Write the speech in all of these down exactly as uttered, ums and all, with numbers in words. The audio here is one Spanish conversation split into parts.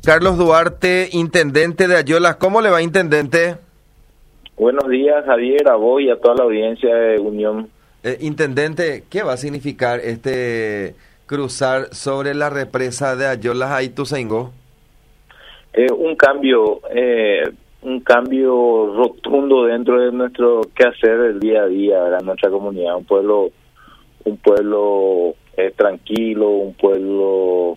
Carlos Duarte, intendente de Ayolas. ¿Cómo le va, intendente? Buenos días, Javier, a vos y a toda la audiencia de Unión. Eh, intendente, ¿qué va a significar este cruzar sobre la represa de Ayolas a Ituzaingó? Eh, un cambio, eh, un cambio rotundo dentro de nuestro quehacer del día a día, ¿verdad? Nuestra comunidad, un pueblo, un pueblo eh, tranquilo, un pueblo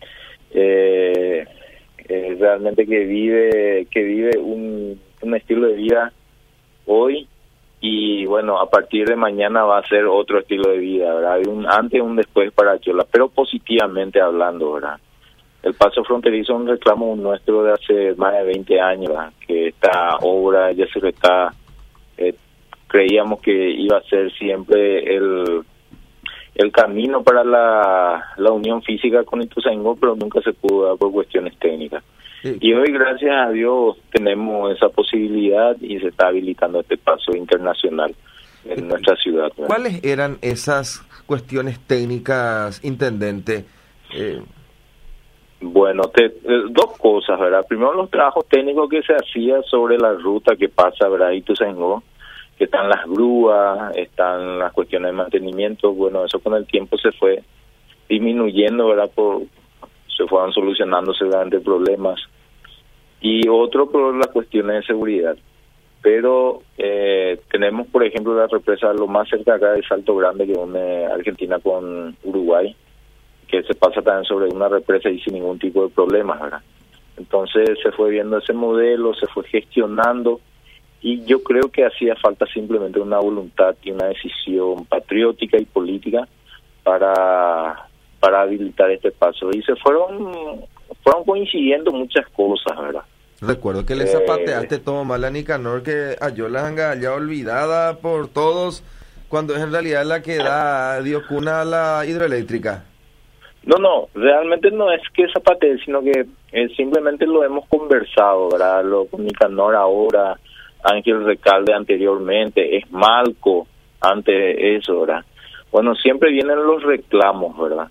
eh, eh, realmente que vive, que vive un, un estilo de vida hoy. Y bueno, a partir de mañana va a ser otro estilo de vida, ¿verdad? Hay un antes y un después para Ayolas, pero positivamente hablando, ¿verdad? El paso fronterizo es un reclamo nuestro de hace más de veinte años, ¿verdad? Que esta obra ya se está, eh, creíamos que iba a ser siempre el el camino para la, la unión física con Ituzaingó, pero nunca se pudo dar por cuestiones técnicas. Sí. Y hoy, gracias a Dios, tenemos esa posibilidad y se está habilitando este paso internacional en sí. nuestra ciudad, ¿verdad? ¿Cuáles eran esas cuestiones técnicas, intendente? Eh... Bueno, te, eh, dos cosas, ¿verdad? Primero, los trabajos técnicos que se hacían sobre la ruta que pasa, ¿verdad? Ituzaingó, que están las grúas, están las cuestiones de mantenimiento. Bueno, eso con el tiempo se fue disminuyendo, ¿verdad? Por, se fueron solucionando seguramente problemas. Y otro por las cuestiones de seguridad. Pero eh, tenemos, por ejemplo, la represa lo más cerca acá de Salto Grande, que une Argentina con Uruguay, que se pasa también sobre una represa y sin ningún tipo de problemas, ¿verdad? Entonces se fue viendo ese modelo, se fue gestionando, y yo creo que hacía falta simplemente una voluntad y una decisión patriótica y política para para habilitar este paso. Y se fueron fueron coincidiendo muchas cosas, ¿verdad? Recuerdo que le zapateaste eh, todo mal a Nicanor, que Ayolas anga ya olvidada por todos, cuando es en realidad la que da dio cuna a la hidroeléctrica. No, no, realmente no es que zapatee, sino que eh, simplemente lo hemos conversado, ¿verdad? Lo con Nicanor ahora, Ángel Recalde anteriormente, Esmalco antes de eso, ¿verdad? Bueno, siempre vienen los reclamos, ¿verdad?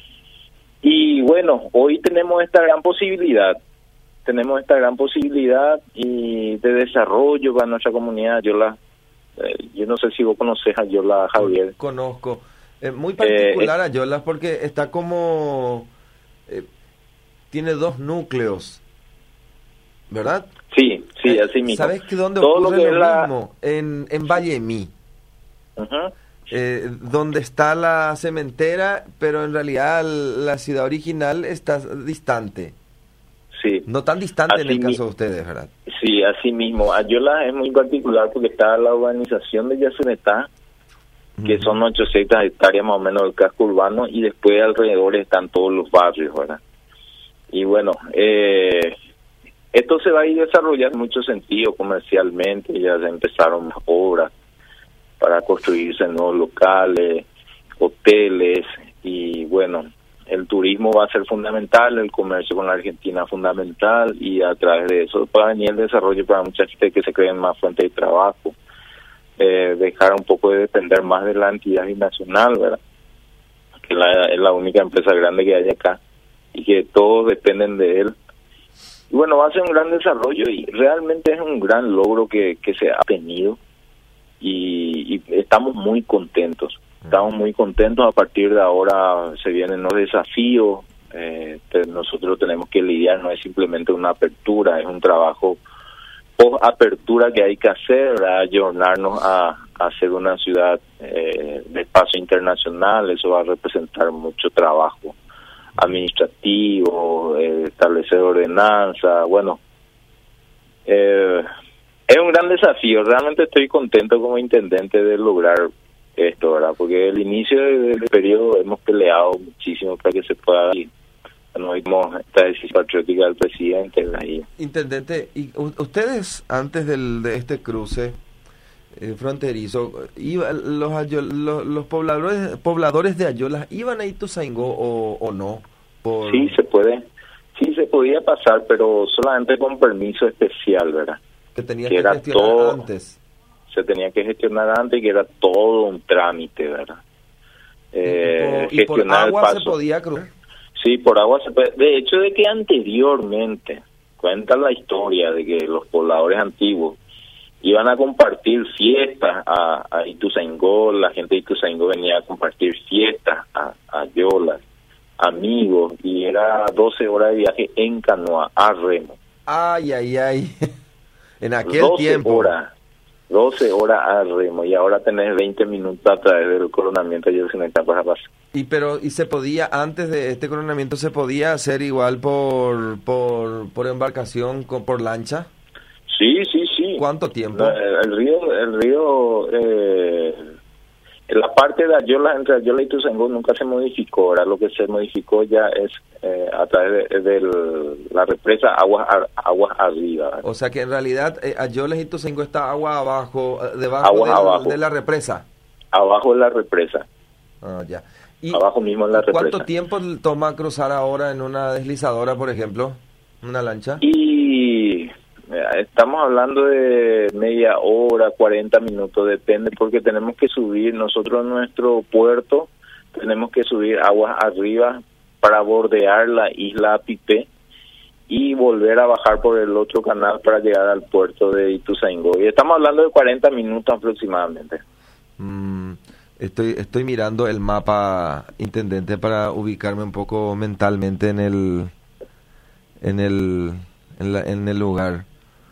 Y bueno, hoy tenemos esta gran posibilidad, tenemos esta gran posibilidad y de desarrollo para nuestra comunidad. Yo la, eh, yo no sé si vos conoces a Ayolas, Javier. Conozco. Es muy particular eh, Ayolas porque está como... Eh, tiene dos núcleos, ¿verdad? Sí, sí, eh, así mismo. ¿Sabes que dónde Todo ocurre lo, que lo la... mismo? En, en Vallemí. Uh-huh. Eh, donde está la cementera, pero en realidad la ciudad original está distante. Sí. No tan distante así en el mi... caso de ustedes, ¿verdad? Sí, así mismo. Ayolas es muy particular porque está la urbanización de Yacyretá, que son ochocientas hectáreas más o menos del casco urbano, y después alrededor están todos los barrios, ¿verdad? Y bueno, eh, esto se va a ir desarrollando en mucho sentido comercialmente, ya se empezaron las obras para construirse nuevos locales, hoteles, y bueno, el turismo va a ser fundamental, el comercio con la Argentina fundamental, y a través de eso va a venir el desarrollo para mucha gente que se creen más fuentes de trabajo. Eh, dejar un poco de depender más de la entidad binacional, ¿verdad? Que la, es la única empresa grande que hay acá y que todos dependen de él. Y bueno, va a ser un gran desarrollo y realmente es un gran logro que, que se ha tenido y, y estamos muy contentos. Estamos muy contentos. A partir de ahora se vienen los desafíos. Eh, te, nosotros tenemos que lidiar, no es simplemente una apertura, es un trabajo post apertura que hay que hacer, ¿verdad? Ayornarnos a, a hacer una ciudad eh, de paso internacional. Eso va a representar mucho trabajo administrativo, eh, establecer ordenanza. Bueno, eh, es un gran desafío. Realmente estoy contento como intendente de lograr esto, ¿verdad? Porque el inicio del periodo hemos peleado muchísimo para que se pueda ir. No vimos esta decisión patriótica del presidente. Ahí. Intendente, ¿y ustedes antes del, de este cruce eh, fronterizo, iba, los, Ayol, los los pobladores pobladores de Ayolas iban a Ituzaingó o, o no? Por... Sí, se puede, sí se podía pasar, pero solamente con permiso especial, ¿verdad? Que tenía que, que era gestionar todo, antes. Se tenía que gestionar antes y que era todo un trámite, ¿verdad? Eh, ¿Y, por, ¿Y por agua se podía cruzar? Sí, por agua se puede. De hecho, de que anteriormente, cuenta la historia de que los pobladores antiguos iban a compartir fiestas a, a Ituzaingó, la gente de Ituzaingó venía a compartir fiestas a, a Yolas, amigos, y era doce horas de viaje en canoa, a remo. Ay, ay, ay. En aquel doce tiempo. horas, doce horas a remo, y ahora tenés veinte minutos a través del coronamiento de Yosemite para pasar. Y pero y se podía, antes de este coronamiento, se podía hacer igual por por, por embarcación, con, por lancha. Sí, sí, sí. ¿Cuánto tiempo? El, el río, el río, eh, en la parte de Ayola, entre Ayola y Ituzaingó nunca se modificó. Ahora lo que se modificó ya es eh, a través de, de el, la represa aguas aguas arriba. ¿Verdad? O sea que en realidad eh, Ayola y Ituzaingó está agua abajo, eh, debajo, Aguas del, abajo. de la represa. Abajo de la represa. Ah, ya. ¿Y abajo mismo en la represa. ¿Cuánto tiempo toma cruzar ahora en una deslizadora, por ejemplo? ¿Una lancha? Y estamos hablando de media hora, cuarenta minutos, depende, porque tenemos que subir, nosotros en nuestro puerto, tenemos que subir aguas arriba para bordear la isla Apipé y volver a bajar por el otro canal para llegar al puerto de Ituzaingó. Y estamos hablando de cuarenta minutos aproximadamente. Mm, estoy estoy mirando el mapa, intendente, para ubicarme un poco mentalmente en el en el en, la, en el lugar.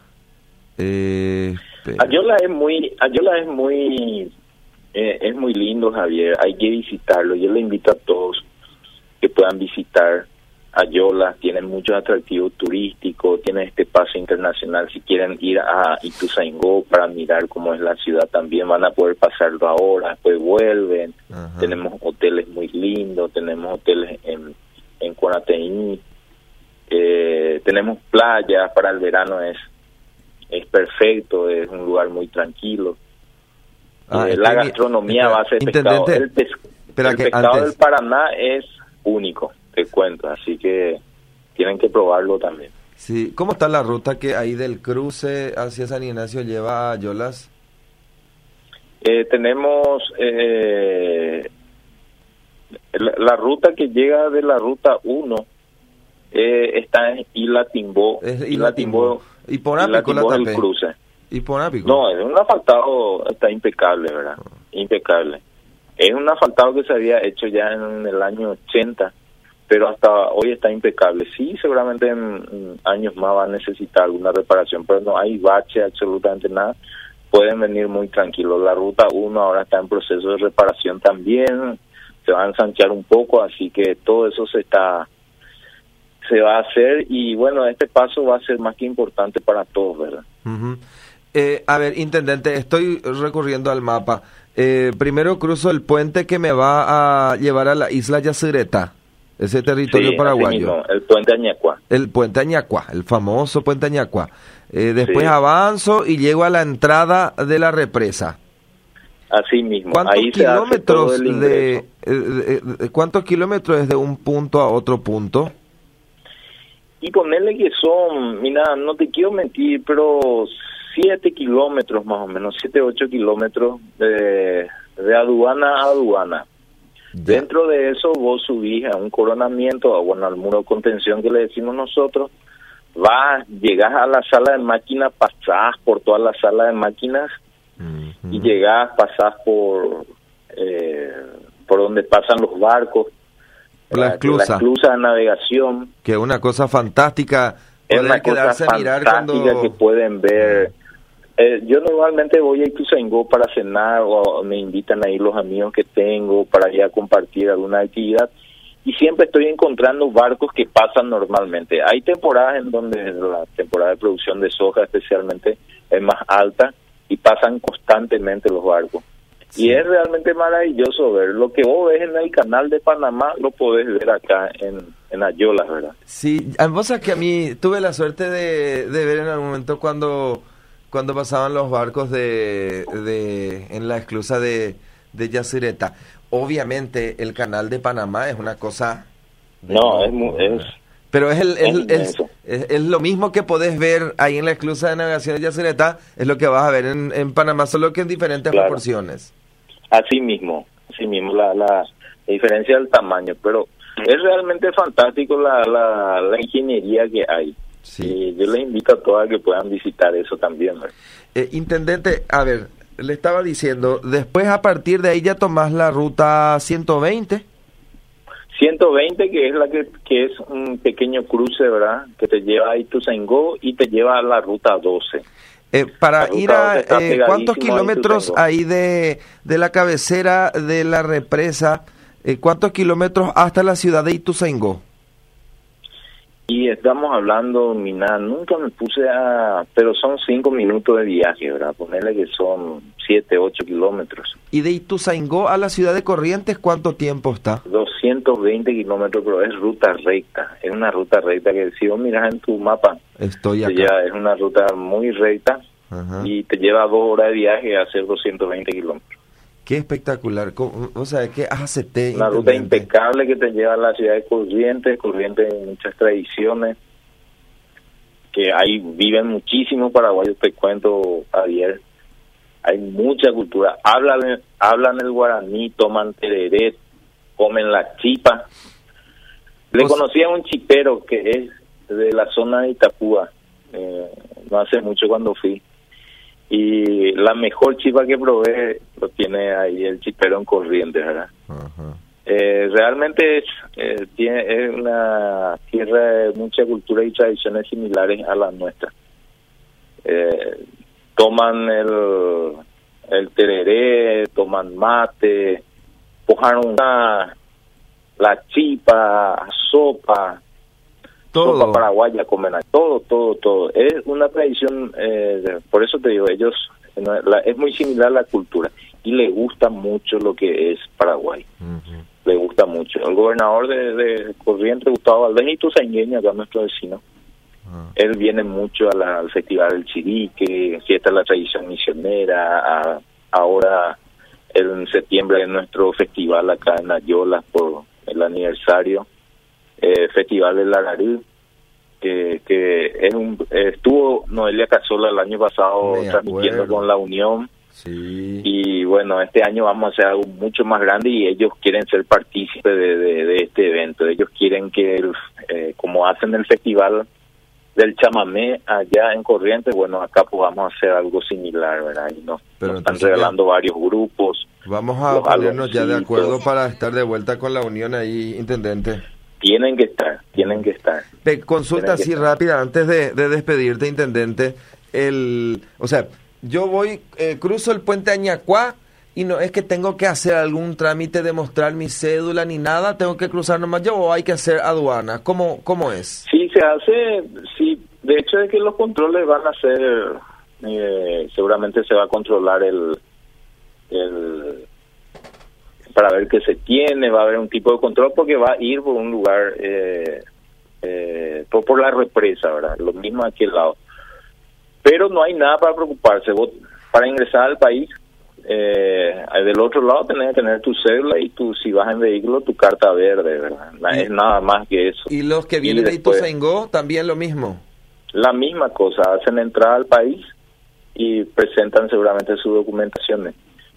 Eh, Ayola es muy, Ayola es muy, eh, es muy lindo, Javier. Hay que visitarlo. Yo le invito a todos que puedan visitar Ayola. Tiene muchos atractivos turísticos. Tiene este pase internacional. Si quieren ir a Ituzaingó para mirar cómo es la ciudad, también van a poder pasarlo ahora. Después vuelven. Ajá. Tenemos hoteles muy lindos. Tenemos hoteles en en Cuarateí. Eh, tenemos playas para el verano. Es es perfecto, es un lugar muy tranquilo. Ah, eh, la gastronomía a base de pescado, el, pes el pescado antes. del Paraná es único, te cuento, así que tienen que probarlo también. Sí, ¿cómo está la ruta que ahí del cruce hacia San Ignacio lleva a Yolas? Eh, tenemos eh, la, la ruta que llega de la ruta uno eh, está en Isla Timbó. Es Isla Timbó. Y por Ápico la tapé. Cruce. Y por Ápico. No, es un asfaltado, está impecable, ¿verdad? Oh. Impecable. Es un asfaltado que se había hecho ya en el año ochenta, pero hasta hoy está impecable. Sí, seguramente en, en años más va a necesitar alguna reparación, pero no hay bache, absolutamente nada. Pueden venir muy tranquilos. La ruta uno ahora está en proceso de reparación también, se va a ensanchar un poco, así que todo eso se está... se va a hacer, y bueno, este paso va a ser más que importante para todos, ¿verdad? Uh-huh. eh, a ver, intendente, estoy recurriendo al mapa. Eh, primero cruzo el puente que me va a llevar a la isla Yacyretá, ese territorio sí, paraguayo. Mismo, el puente Añacuá. El puente Añacuá, el famoso puente Añacuá. Eh, después sí. avanzo y llego a la entrada de la represa. Así mismo. ¿Cuántos Ahí kilómetros se hace todo el de, eh, de, de cuántos kilómetros es de un punto a otro punto? Y ponerle que son, mira, no te quiero mentir, pero siete kilómetros más o menos, siete, ocho kilómetros de, de aduana a aduana. Ya. Dentro de eso vos subís a un coronamiento, a, bueno, al muro de contención que le decimos nosotros, vas, llegás a la sala de máquinas, pasás por toda la sala de máquinas uh-huh. y llegás, pasás por, eh, por donde pasan los barcos. La esclusa. La esclusa de navegación. Que es una cosa fantástica. Es una cosa fantástica cuando... que pueden ver. Eh, yo normalmente voy a Ituzaingó para cenar, o me invitan a ir los amigos que tengo para ir a compartir alguna actividad. Y siempre estoy encontrando barcos que pasan normalmente. Hay temporadas en donde la temporada de producción de soja especialmente es más alta y pasan constantemente los barcos. Sí. Y es realmente maravilloso ver. Lo que vos ves en el canal de Panamá lo podés ver acá en, en Ayola, ¿verdad? Sí, vos sabés que a mí tuve la suerte de, de ver en algún momento cuando cuando pasaban los barcos de, de en la esclusa de, de Yacyretá. Obviamente el canal de Panamá es una cosa... No, es, muy, es... Pero es, el, es, es, es, es lo mismo que podés ver ahí en la esclusa de navegación de Yacyretá, es lo que vas a ver en, en Panamá, solo que en diferentes claro. proporciones. Así mismo, así mismo, la, la, la diferencia del tamaño, pero Es realmente fantástico la, la, la ingeniería que hay. Sí. Y yo les invito a todos a que puedan visitar eso también. Eh, intendente, a ver, le estaba diciendo, después a partir de ahí ya tomás la ruta ciento veinte. ciento veinte, que es la que, que es un pequeño cruce, ¿verdad? Que te lleva a Ituzaingó y te lleva a la ruta doce. Eh, para la ir a, eh, ¿cuántos pegadísimo a kilómetros Ituzaingó. ahí de, de la cabecera de la represa? Eh, ¿Cuántos kilómetros hasta la ciudad de Ituzaingó? Y estamos hablando, mira, nunca me puse a... Pero son cinco minutos de viaje, ¿verdad? Ponerle que son siete, ocho kilómetros. ¿Y de Ituzaingó a la ciudad de Corrientes cuánto tiempo está? doscientos veinte kilómetros, pero es ruta recta. Es una ruta recta que si vos miras en tu mapa, Estoy te acá. lleva- es una ruta muy recta. Ajá. Y te lleva dos horas de viaje a hacer doscientos veinte kilómetros. Qué espectacular. ¿Cómo- O sea, qué A C T. Una ruta intendente. impecable que te lleva a la ciudad de Corrientes. Corrientes hay muchas tradiciones, que ahí viven muchísimos paraguayos, te cuento, Javier. Hay mucha cultura. Hablan, hablan el guaraní, toman tereré, comen la chipa. Le O sea- conocí a un chipero que es de la zona de Itapúa, eh, no hace mucho cuando fui. Y la mejor chipa que probé lo tiene ahí el chipero en Corrientes, ¿verdad? Ajá. Eh, realmente es, eh, tiene, es una tierra de mucha cultura y tradiciones similares a las nuestras. Eh, toman el, el tereré, toman mate, pojan una, la chipa, sopa, Todo. sopa paraguaya, comen ahí. todo, todo, todo. Es una tradición, eh, de- por eso te digo, ellos, no, la- es muy similar a la cultura y le gusta mucho lo que es Paraguay. Ujú. Le gusta mucho. El gobernador de, de Corrientes, Gustavo Valdés, ituzaingüeño, acá nuestro vecino, Ah. él viene mucho a la- al Festival del Chirique, fiesta de la tradición misionera, a- ahora en septiembre es nuestro festival acá en Ayolas por el aniversario, eh, Festival del Lagarí, que, que es un, estuvo Noelia Casola el año pasado Me transmitiendo acuerdo. con La Unión. Sí. Y bueno, este año vamos a hacer algo mucho más grande y ellos quieren ser partícipes de, de, de este evento. Ellos quieren que, el, eh, como hacen el festival del chamamé allá en Corrientes, bueno, acá podamos hacer algo similar, ¿verdad? Y nos, Pero nos están entonces ya- regalando varios grupos. Vamos a Los ponernos ya de aloncitos. acuerdo para estar de vuelta con la unión ahí, intendente. Tienen que estar, tienen que estar. Pe- consulta Tienen que así estar. rápida antes de, de despedirte, intendente. El, o sea, yo voy, eh, cruzo el puente Añacuá y no es que tengo que hacer algún trámite de mostrar mi cédula ni nada, tengo que cruzar nomás yo o hay que hacer aduana. ¿Cómo, cómo es? Sí, se hace, sí, de hecho es que los controles van a ser, eh, seguramente se va a controlar el, el, para ver qué se tiene, va a haber un tipo de control porque va a ir por un lugar, eh, eh, por, por la represa, ¿verdad? Lo mismo aquí al lado. Pero no hay nada para preocuparse, vos, para ingresar al país, eh, del otro lado tenés que tener tu cédula y tu, si vas en vehículo, tu carta verde, ¿verdad? Na- Y- es nada más que eso. Y los que Y vienen de después- Ituzaingó, también lo mismo. La misma cosa, hacen entrada al país y presentan seguramente sus documentaciones.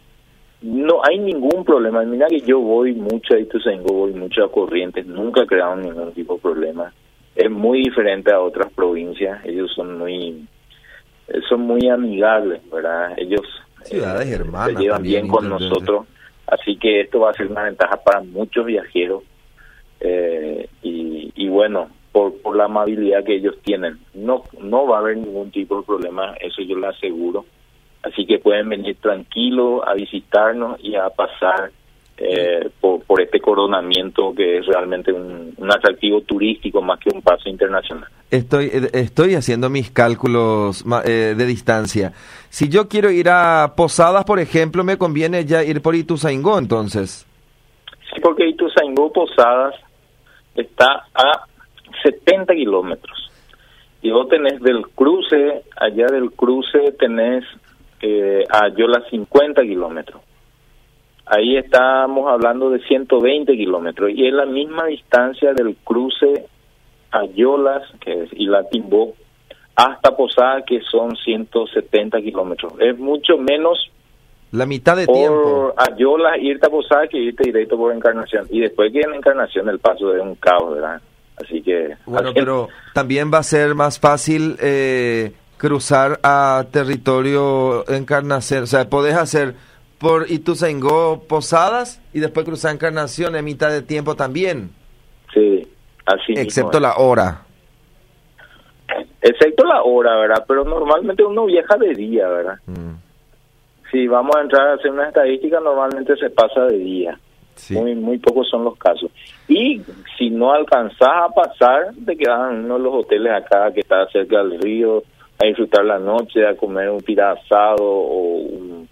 No hay ningún problema. Mira que yo voy mucho a Ituzaingó, voy mucho a Corrientes, nunca he creado ningún tipo de problema. Es muy diferente a otras provincias, ellos son muy eh, son muy amigables, ¿verdad? Ellos Ciudades eh, hermanas se llevan también, bien con intendente. nosotros, así que esto va a ser una ventaja para muchos viajeros eh, y, y bueno, por, por la amabilidad que ellos tienen. No no va a haber ningún tipo de problema, eso yo lo aseguro. Así que pueden venir tranquilos a visitarnos y a pasar eh, por, por este coronamiento que es realmente un, un atractivo turístico más que un paso internacional. Estoy, eh, estoy haciendo mis cálculos ma- eh, de distancia. Si yo quiero ir a Posadas, por ejemplo, me conviene ya ir por Ituzaingó, entonces. Sí, porque Ituzaingó Posadas está a setenta kilómetros. Y vos tenés del cruce, allá del cruce tenés eh, a Ayolas cincuenta kilómetros. Ahí estamos hablando de ciento veinte kilómetros. Y es la misma distancia del cruce Ayolas, que es Ilatimbó, hasta Posada, que son ciento setenta kilómetros. Es mucho menos La mitad de por tiempo. Ayolas, irte a Posadas que irte directo por Encarnación. Y después que en Encarnación el paso es un caos, ¿verdad? Así que... Bueno, así, pero también va a ser más fácil eh, cruzar a territorio Encarnación. O sea, podés hacer por Ituzaingó, Posadas y después cruzar Encarnación en mitad de tiempo también. Sí, así Excepto mismo, la hora. Excepto la hora, ¿verdad? Pero normalmente uno viaja de día, ¿verdad? Mm. Si vamos a entrar a hacer una estadística, normalmente se pasa de día. Sí. Muy muy pocos son los casos. Y si no alcanzás a pasar, te quedas en uno de los hoteles acá que está cerca del río, a disfrutar la noche, a comer un pira asado o un,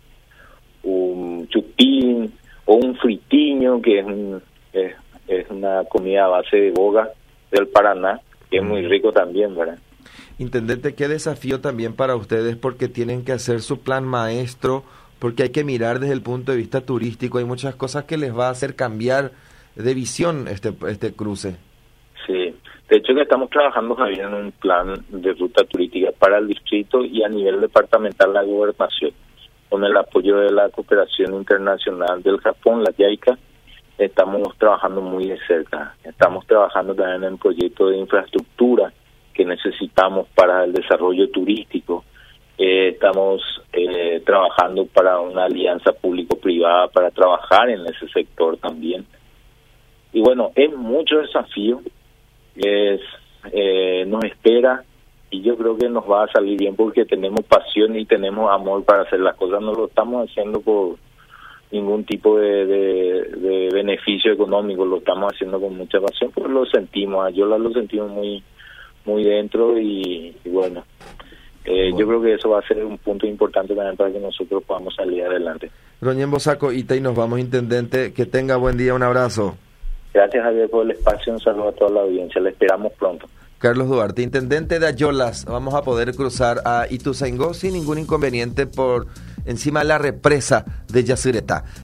un chupín o un fritiño, que es, un, es, es una comida a base de boga del Paraná, que es muy rico también, ¿verdad? Intendente, qué desafío también para ustedes porque tienen que hacer su plan maestro, porque hay que mirar desde el punto de vista turístico, hay muchas cosas que les va a hacer cambiar de visión este este cruce. Sí, de hecho que estamos trabajando, Javier, en un plan de ruta turística para el distrito y a nivel departamental la gobernación, con el apoyo de la cooperación internacional del Japón, la JICA. Estamos trabajando muy de cerca, estamos trabajando también en proyectos de infraestructura que necesitamos para el desarrollo turístico. Eh, estamos eh, trabajando para una alianza público-privada para trabajar en ese sector también. Y bueno, es mucho desafío, es, eh, nos espera y yo creo que nos va a salir bien porque tenemos pasión y tenemos amor para hacer las cosas. No lo estamos haciendo por ningún tipo de, de, de beneficio económico, lo estamos haciendo con mucha pasión porque lo sentimos, yo lo sentimos muy muy dentro y, y bueno, eh, bueno, yo creo que eso va a ser un punto importante también para que nosotros podamos salir adelante. Roñén Bosaco, Ita, y nos vamos, intendente, que tenga buen día, un abrazo. Gracias, Javier, por el espacio, un saludo a toda la audiencia, le esperamos pronto. Carlos Duarte, intendente de Ayolas, vamos a poder cruzar a Ituzaingó sin ningún inconveniente por encima de la represa de Yacyretá.